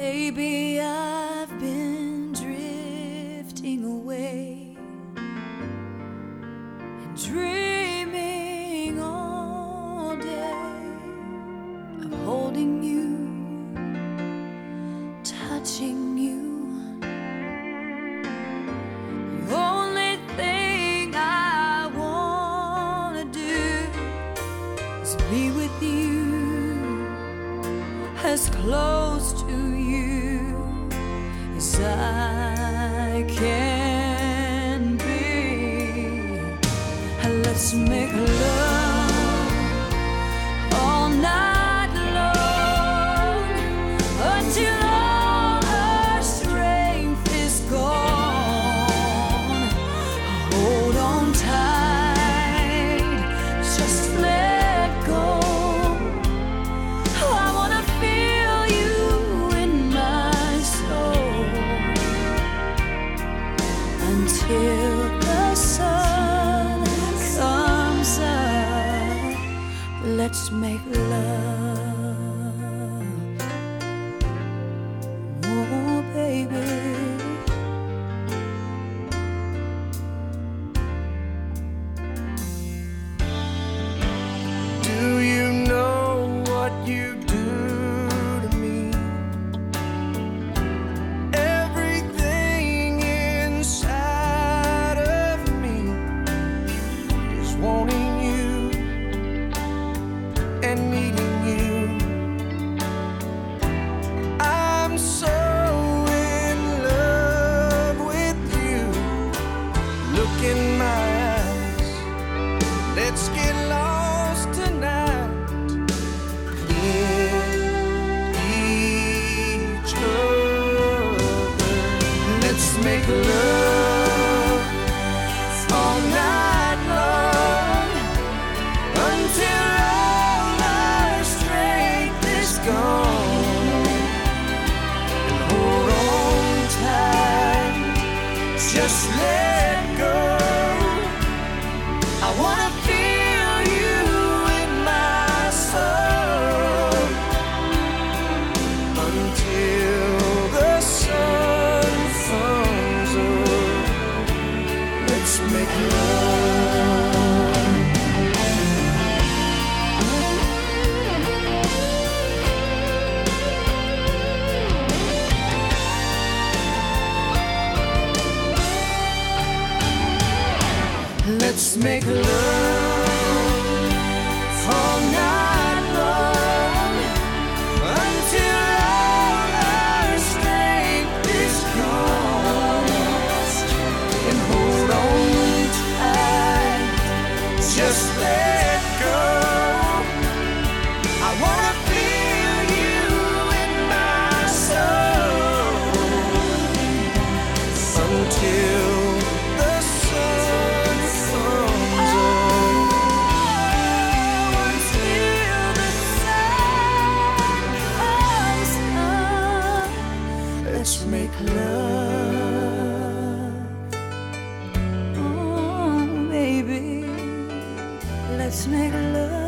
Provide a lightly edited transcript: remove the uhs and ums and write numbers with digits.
Baby, I've been drifting away and dreaming all day of holding you, touching you. The only thing I wanna do is be with you, as close to you as I can be. Let's make love all night long until all our strength is gone. Hold on tight, just let go. I wanna feel you in my soul until the sun comes up. Let's make love, oh baby. Do you know what you do to me? Everything inside of me is wanting you and needing you. I'm so in love with you. Look in my eyes, let's get lost tonight in each other. Let's make love all night long until all our strength is gone. And hold on tight, just let go. I wanna feel you in my soul until the sun comes up. Let's make love. Let's make love all night long until all our strength is gone. And hold on tight, just let go. I wanna feel you in my soul until the sun comes up. Until the sun comes up. Let's make Love, oh baby, let's make love.